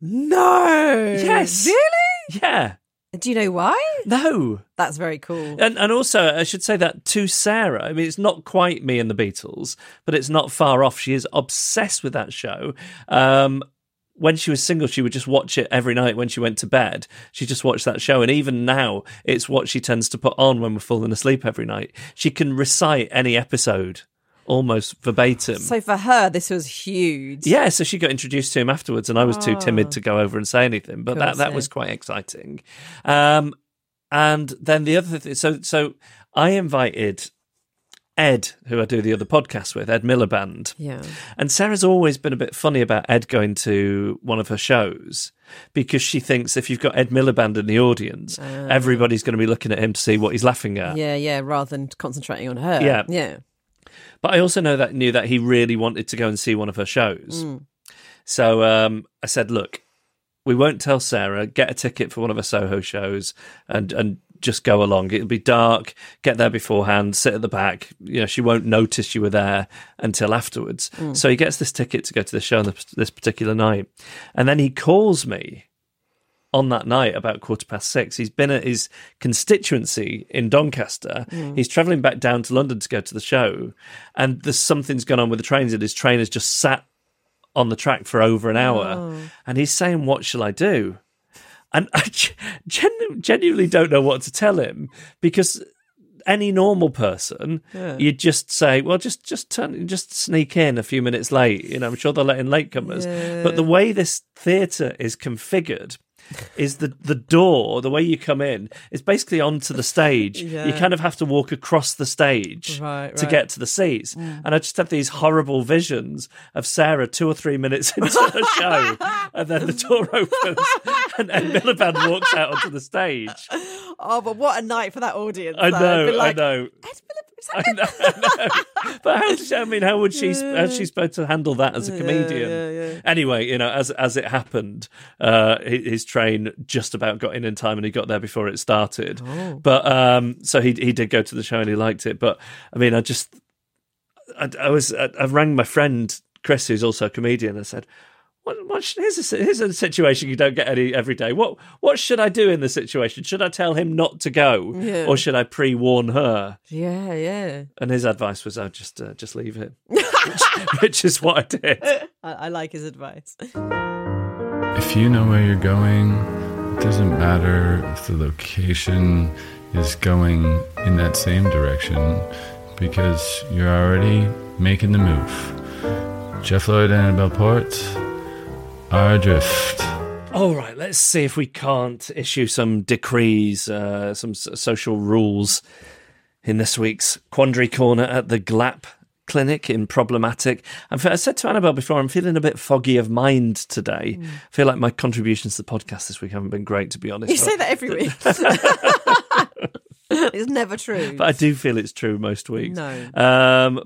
No! Yes. Really? Yeah. Do you know why? No. That's very cool. And also, I should say that to Sarah, I mean, it's not quite Me and the Beatles, but it's not far off. She is obsessed with that show. When she was single, she would just watch it every night when she went to bed. She just watched that show. And even now, it's what she tends to put on when we're falling asleep every night. She can recite any episode almost verbatim. So for her, this was huge. Yeah, so she got introduced to him afterwards, and I was too timid to go over and say anything, but that was quite exciting. And then the other thing, so I invited Ed, who I do the other podcast with, Ed Miliband. Yeah. And Sarah's always been a bit funny about Ed going to one of her shows, because she thinks if you've got Ed Miliband in the audience, everybody's going to be looking at him to see what he's laughing at. Yeah, rather than concentrating on her. Yeah. But I also knew that he really wanted to go and see one of her shows. So I said, look, we won't tell Sarah, get a ticket for one of her Soho shows and just go along. It'll be dark, get there beforehand, sit at the back. You know, she won't notice you were there until afterwards. So he gets this ticket to go to the show on this particular night. And then he calls me on that night about 6:15. He's been at his constituency in Doncaster. He's travelling back down to London to go to the show, and something's gone on with the trains, and his train has just sat on the track for over an hour. And he's saying, what shall I do? And I genuinely don't know what to tell him, because any normal person, you'd just say, well, just sneak in a few minutes late. You know, I'm sure they'll let in latecomers. Yeah. But the way this theatre is configured is the door, the way you come in, is basically onto the stage. Yeah. You kind of have to walk across the stage to get to the seats. And I just have these horrible visions of Sarah 2 or 3 minutes into the show, and then the door opens and Miliband walks out onto the stage. Oh, but what a night for that audience. I know. I know. But how would she? How's she supposed to handle that as a comedian? Yeah. Anyway, you know, as it happened, his train just about got in time, and he got there before it started. Oh. But so he did go to the show and he liked it. But I mean, I rang my friend Chris, who's also a comedian. I said, here's a situation you don't get every day. What should I do in this situation? Should I tell him not to go, or should I pre-warn her? Yeah. And his advice was, just leave it, which is what I did. I like his advice. If you know where you're going, it doesn't matter if the location is going in that same direction, because you're already making the move. Jeff Lloyd and Annabelle Port are adrift. All right, let's see if we can't issue some decrees, some social rules in this week's Quandary Corner at the GLAP Clinic in Problematic. I said to Annabelle before, I'm feeling a bit foggy of mind today. I feel like my contributions to the podcast this week haven't been great, to be honest. You say that every week. It's never true. But I do feel it's true most weeks. No.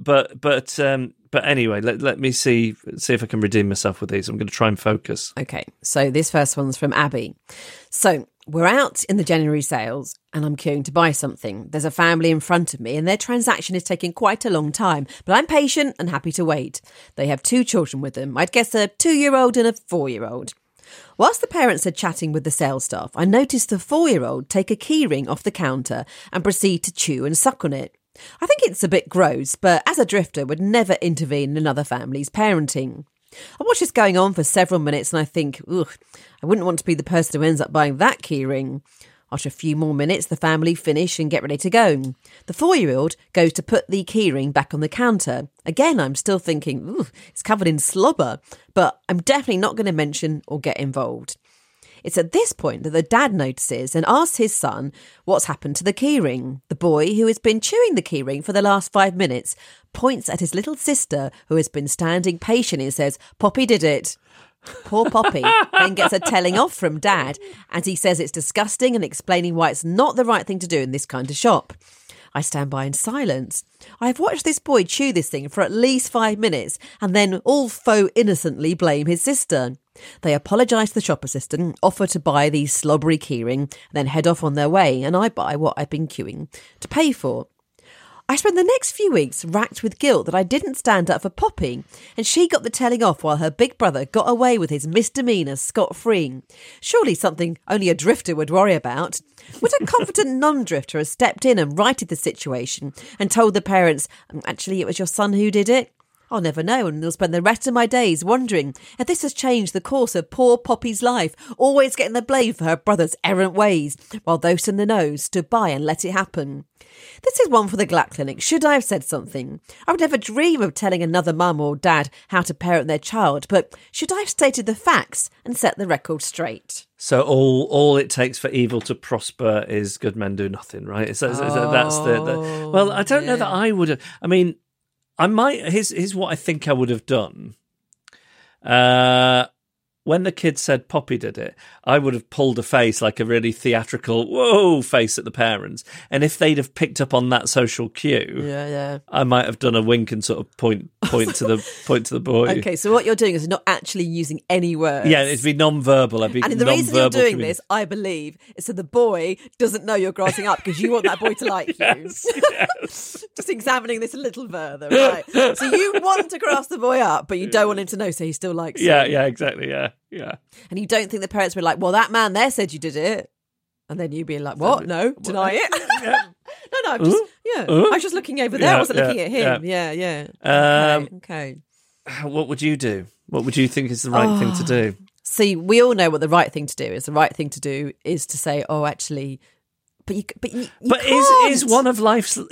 But anyway, let me see if I can redeem myself with these. I'm going to try and focus. Okay, so this first one's from Abby. So we're out in the January sales and I'm queuing to buy something. There's a family in front of me and their transaction is taking quite a long time, but I'm patient and happy to wait. They have 2 children with them. I'd guess a 2-year-old and a 4-year-old. Whilst the parents are chatting with the sales staff, I noticed the 4-year-old take a keyring off the counter and proceed to chew and suck on it. I think it's a bit gross, but as a drifter, would never intervene in another family's parenting. I watch this going on for several minutes and I think, ugh, I wouldn't want to be the person who ends up buying that keyring. After a few more minutes, the family finish and get ready to go. The 4-year-old goes to put the keyring back on the counter. Again, I'm still thinking, ooh, it's covered in slobber, but I'm definitely not going to mention or get involved. It's at this point that the dad notices and asks his son what's happened to the keyring. The boy, who has been chewing the keyring for the last 5 minutes, points at his little sister, who has been standing patiently, and says, "Poppy did it." Poor Poppy then gets a telling off from Dad, and he says it's disgusting and explaining why it's not the right thing to do in this kind of shop. I stand by in silence. I've watched this boy chew this thing for at least 5 minutes and then all faux innocently blame his sister. They apologise to the shop assistant, offer to buy the slobbery keyring, then head off on their way, and I buy what I've been queuing to pay for. I spent the next few weeks racked with guilt that I didn't stand up for Poppy, and she got the telling off while her big brother got away with his misdemeanour scot-free. Surely something only a drifter would worry about. Would a confident non-drifter have stepped in and righted the situation and told the parents, actually it was your son who did it? I'll never know, and I'll spend the rest of my days wondering if this has changed the course of poor Poppy's life, always getting the blame for her brother's errant ways, while those in the know stood by and let it happen. This is one for the GLAP Clinic. Should I have said something? I would never dream of telling another mum or dad how to parent their child, but should I have stated the facts and set the record straight? So all it takes for evil to prosper is good men do nothing, right? That's the well, I don't know that I would have. I mean, I might. Here's what I think I would have done. When the kid said Poppy did it, I would have pulled a face, like a really theatrical whoa face at the parents. And if they'd have picked up on that social cue, I might have done a wink and sort of point point to the boy. Okay, so what you're doing is not actually using any words. Yeah, it'd be non-verbal. And the reason you're doing this, I believe, is so the boy doesn't know you're grassing up because you want that boy to like you. Yes. Just examining this a little further, right? So you want to grass the boy up, but you don't want him to know, so he still likes you. Yeah, exactly. Yeah. And you don't think the parents were like, well, that man there said you did it. And then you'd be like, what? No, deny it. Yeah. No, I'm just, I was just looking over there. I wasn't looking at him. Yeah. Okay. What would you do? What would you think is the right thing to do? See, we all know what the right thing to do is. The right thing to do is to say, oh, actually, but you can't. Is one of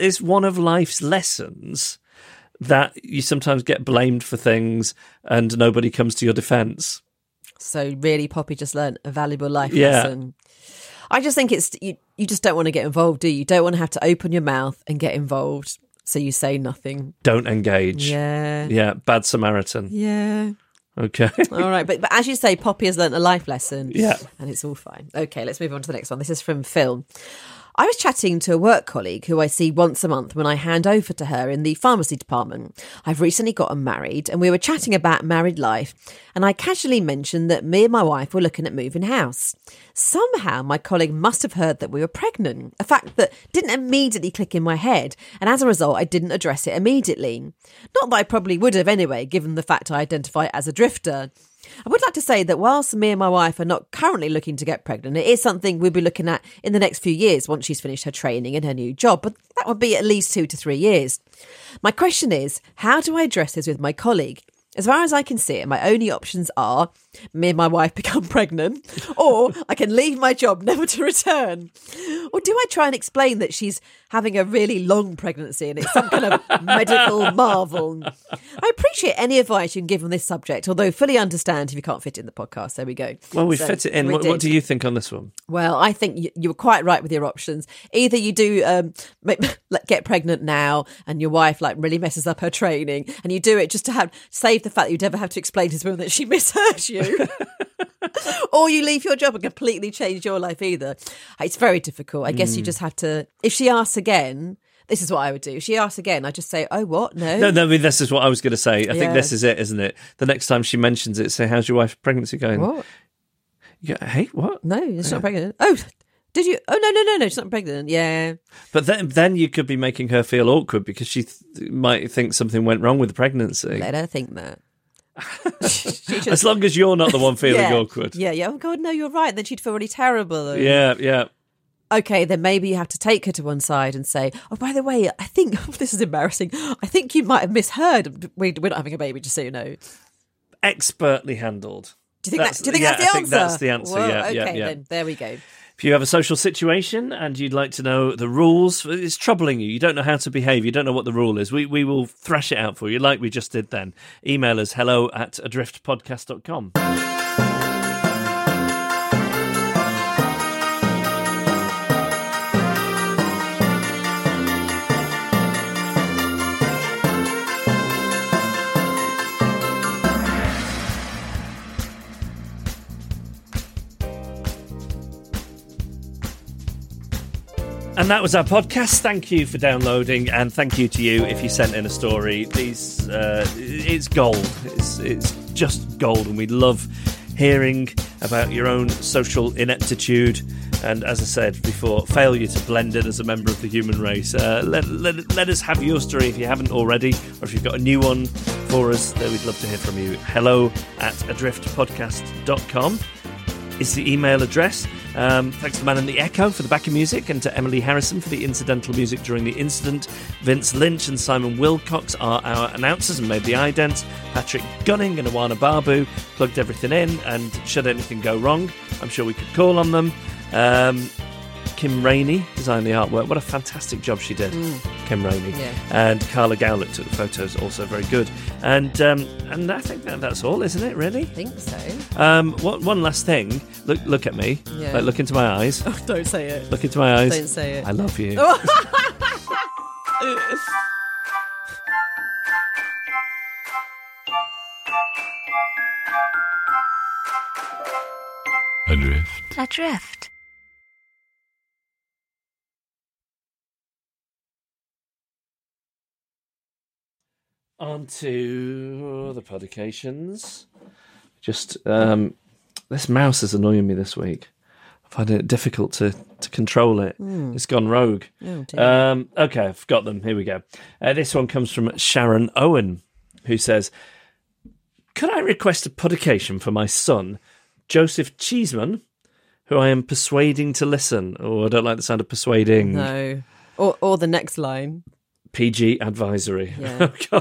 life's lessons that you sometimes get blamed for things and nobody comes to your defence? So really, Poppy just learnt a valuable life lesson. I just think it's you just don't want to get involved, do you? You don't want to have to open your mouth and get involved, so you say nothing. Don't engage. Yeah. Bad Samaritan. Yeah. Okay. All right, but as you say, Poppy has learnt a life lesson. Yeah. And it's all fine. Okay, let's move on to the next one. This is from Phil. I was chatting to a work colleague who I see once a month when I hand over to her in the pharmacy department. I've recently gotten married and we were chatting about married life, and I casually mentioned that me and my wife were looking at moving house. Somehow my colleague must have heard that we were pregnant, a fact that didn't immediately click in my head, and as a result I didn't address it immediately. Not that I probably would have anyway, given the fact I identify as a drifter. I would like to say that whilst me and my wife are not currently looking to get pregnant, it is something we'll be looking at in the next few years once she's finished her training and her new job, but that would be at least 2 to 3 years. My question is, how do I address this with my colleague? As far as I can see it, my only options are me and my wife become pregnant, or I can leave my job never to return. Or do I try and explain that she's having a really long pregnancy and it's some kind of medical marvel? I appreciate any advice you can give on this subject, although fully understand if you can't fit it in the podcast. There we go. Well, we fit it in. What do you think on this one? Well, I think you were quite right with your options. Either you do get pregnant now and your wife really messes up her training, and you do it just to save the fact that you'd never have to explain to this woman that she misheard you. Or you leave your job and completely change your life either. It's very difficult. I guess you just have to, if she asks again, this is what I would do. If she asks again, I just say, oh, what? No, I mean, this is what I was going to say. I think this is it, isn't it? The next time she mentions it, say, how's your wife's pregnancy going? What? Hey, what? No, it's not pregnant. Oh, did you? Oh, no, she's not pregnant. Yeah. But then you could be making her feel awkward because she might think something went wrong with the pregnancy. Let her think that. As long as you're not the one feeling awkward. Yeah. Oh, God, no, you're right. Then she'd feel really terrible. Yeah. Okay, then maybe you have to take her to one side and say, oh, by the way, I think, this is embarrassing, I think you might have misheard. We're not having a baby, just so you know. Expertly handled. Do you think that's the answer? I think that's the answer, Whoa, okay, then there we go. If you have a social situation and you'd like to know the rules, it's troubling you, you don't know how to behave, you don't know what the rule is, we will thrash it out for you like we just did then. Email us hello@adriftpodcast.com. And that was our podcast. Thank you for downloading, and thank you to you if you sent in a story. It's gold. It's just gold, and we love hearing about your own social ineptitude and, as I said before, failure to blend in as a member of the human race. Let us have your story if you haven't already, or if you've got a new one for us, then we'd love to hear from you. hello@adriftpodcast.com is the email address. Thanks to Man in the Echo for the backing music, and to Emily Harrison for the incidental music during the incident. Vince Lynch and Simon Wilcox are our announcers and made the idents. Patrick Gunning and Awana Babu plugged everything in, and should anything go wrong, I'm sure we could call on them. Kim Rainey designed the artwork. What a fantastic job she did, Kim Rainey. Yeah. And Carla Gowlett took the photos, also very good. And I think that's all, isn't it, really? I think so. One last thing. Look at me. Yeah. Look into my eyes. Oh, don't say it. Look into my eyes. Don't say it. I love you. Adrift. On to the publications. Just this mouse is annoying me this week. I find it difficult to control it. It's gone rogue. Oh, dear. Okay, I've got them. Here we go. This one comes from Sharon Owen, who says, could I request a publication for my son, Joseph Cheeseman, who I am persuading to listen? Oh, I don't like the sound of persuading. No. Or the next line. PG advisory. Yeah. Oh,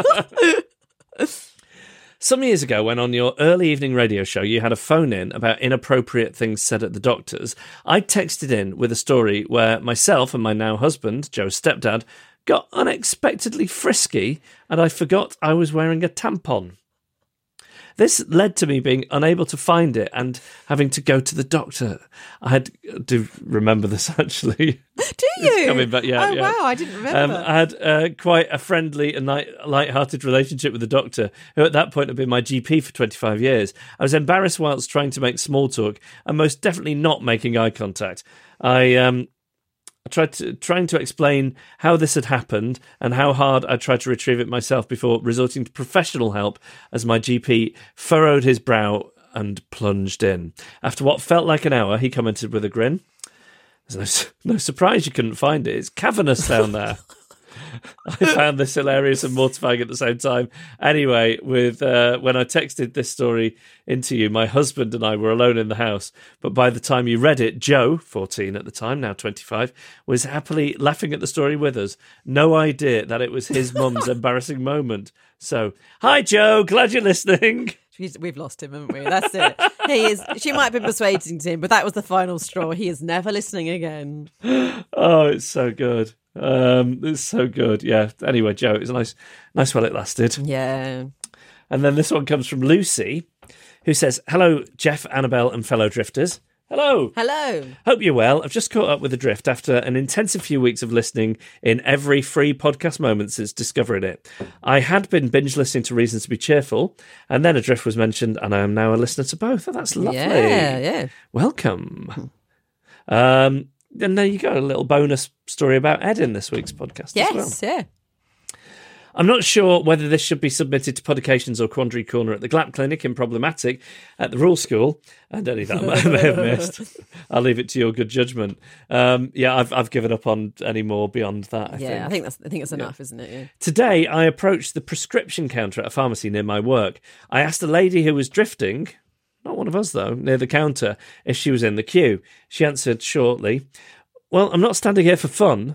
God. Some years ago, when on your early evening radio show you had a phone-in about inappropriate things said at the doctor's, I texted in with a story where myself and my now husband, Joe's stepdad, got unexpectedly frisky and I forgot I was wearing a tampon. This led to me being unable to find it and having to go to the doctor. I do remember this, actually. Do you? Coming back, yeah. Wow, I didn't remember. I had quite a friendly and light-hearted relationship with the doctor, who at that point had been my GP for 25 years. I was embarrassed whilst trying to make small talk and most definitely not making eye contact. I trying to explain how this had happened and how hard I tried to retrieve it myself before resorting to professional help as my GP furrowed his brow and plunged in. After what felt like an hour, he commented with a grin, "There's no surprise you couldn't find it. It's cavernous down there." I found this hilarious and mortifying at the same time. Anyway, when I texted this story into you, my husband and I were alone in the house. But by the time you read it, Joe, 14 at the time, now 25, was happily laughing at the story with us. No idea that it was his mum's embarrassing moment. So, hi, Joe. Glad you're listening. We've lost him, haven't we? That's it. He is. She might have been persuading him, but that was the final straw. He is never listening again. Oh, it's so good. It's so good. Yeah. Anyway, Joe, it was nice while it lasted. Yeah. And then this one comes from Lucy, who says, hello, Jeff, Annabelle, and fellow drifters. Hello. Hello. Hope you're well. I've just caught up with Adrift after an intensive few weeks of listening in every free podcast moment since discovering it. I had been binge listening to Reasons to Be Cheerful, and then Adrift was mentioned, and I am now a listener to both. Oh, that's lovely. Yeah. Welcome. And there you go, a little bonus story about Ed in this week's podcast as well. Yes, yeah. I'm not sure whether this should be submitted to Publications or Quandary Corner at the GLAP Clinic in Problematic at the Rule School, and any that I may have missed. I'll leave it to your good judgment. I've given up on any more beyond that, I think. I think that's enough, isn't it? Yeah. Today, I approached the prescription counter at a pharmacy near my work. I asked a lady who was drifting, not one of us though, near the counter, if she was in the queue. She answered shortly, "Well, I'm not standing here for fun."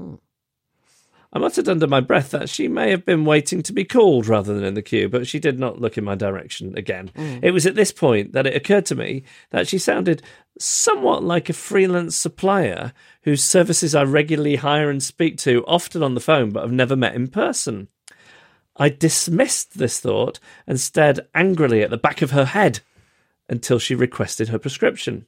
I muttered under my breath that she may have been waiting to be called rather than in the queue, but she did not look in my direction again. It was at this point that it occurred to me that she sounded somewhat like a freelance supplier whose services I regularly hire and speak to, often on the phone, but have never met in person. I dismissed this thought and stared angrily at the back of her head until she requested her prescription.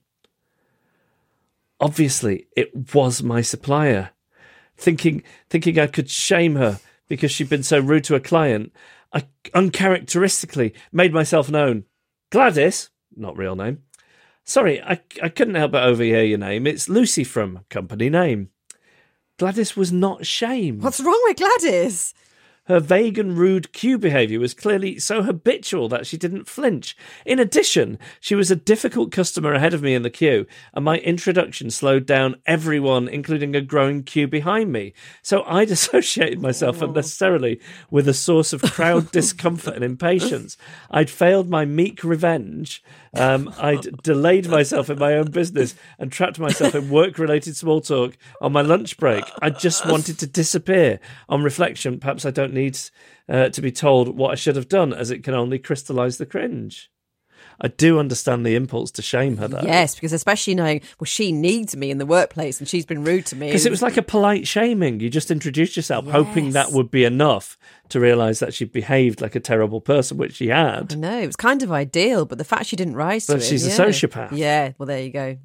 Obviously, it was my supplier. Thinking I could shame her because she'd been so rude to a client, I uncharacteristically made myself known. "Gladys," not real name. "Sorry, I couldn't help but overhear your name. It's Lucy from company name." Gladys was not shamed. What's wrong with Gladys? Her vague and rude queue behaviour was clearly so habitual that she didn't flinch. In addition, she was a difficult customer ahead of me in the queue, and my introduction slowed down everyone, including a growing queue behind me. So I'd associated myself unnecessarily with a source of crowd discomfort and impatience. I'd failed my meek revenge. I'd delayed myself in my own business and trapped myself in work-related small talk on my lunch break. I just wanted to disappear. On reflection, perhaps I don't need to be told what I should have done, as it can only crystallise the cringe. I do understand the impulse to shame her, though. Yes, because especially knowing, well, she needs me in the workplace and she's been rude to me. Because it was like a polite shaming. You just introduced yourself, hoping that would be enough to realise that she'd behaved like a terrible person, which she had. I know, it was kind of ideal, but the fact she didn't rise to it. But she's a sociopath. Yeah, well, there you go.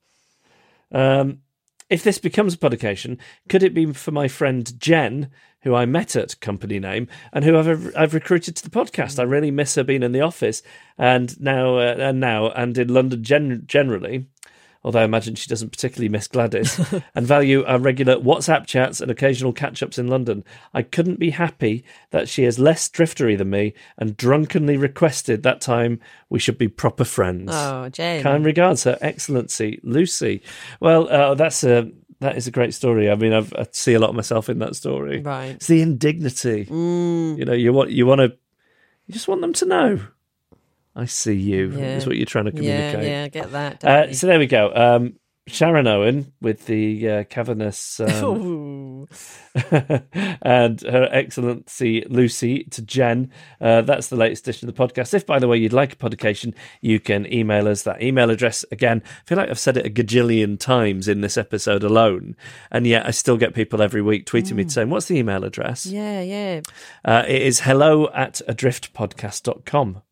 If this becomes a publication, could it be for my friend Jen, who I met at company name and who I've recruited to the podcast? I really miss her being in the office and now in London generally. although I imagine she doesn't particularly miss Gladys, and value our regular WhatsApp chats and occasional catch-ups in London. I couldn't be happy that she is less driftery than me and drunkenly requested that time we should be proper friends. Oh, Jen. Kind regards, Her Excellency, Lucy. Well, that is a great story. I mean, I see a lot of myself in that story. Right. It's the indignity. You know, you just want them to know. I see you. Yeah. Is what you're trying to communicate. Yeah, I get that. So there we go. Sharon Owen with the cavernous and Her Excellency Lucy to Jen. That's the latest edition of the podcast. If, by the way, you'd like a publication, you can email us. That email address, again, I feel like I've said it a gajillion times in this episode alone, and yet I still get people every week tweeting me saying, what's the email address? Yeah. It is hello@adriftpodcast.com.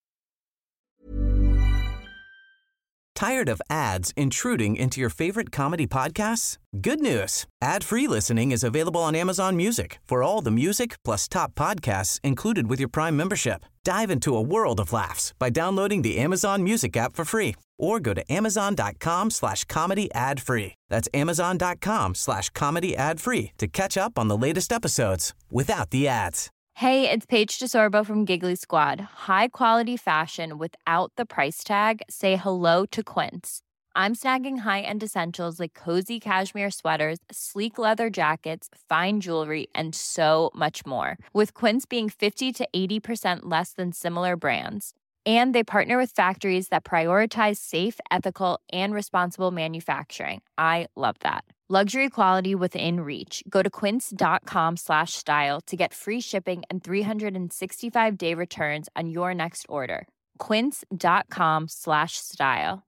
Tired of ads intruding into your favorite comedy podcasts? Good news. Ad-free listening is available on Amazon Music for all the music plus top podcasts included with your Prime membership. Dive into a world of laughs by downloading the Amazon Music app for free or go to amazon.com/comedy ad-free. That's amazon.com/comedy ad-free to catch up on the latest episodes without the ads. Hey, it's Paige DeSorbo from Giggly Squad. High quality fashion without the price tag. Say hello to Quince. I'm snagging high-end essentials like cozy cashmere sweaters, sleek leather jackets, fine jewelry, and so much more. With Quince being 50 to 80% less than similar brands. And they partner with factories that prioritize safe, ethical, and responsible manufacturing. I love that. Luxury quality within reach. Go to quince.com/style to get free shipping and 365-day returns on your next order. Quince.com/style.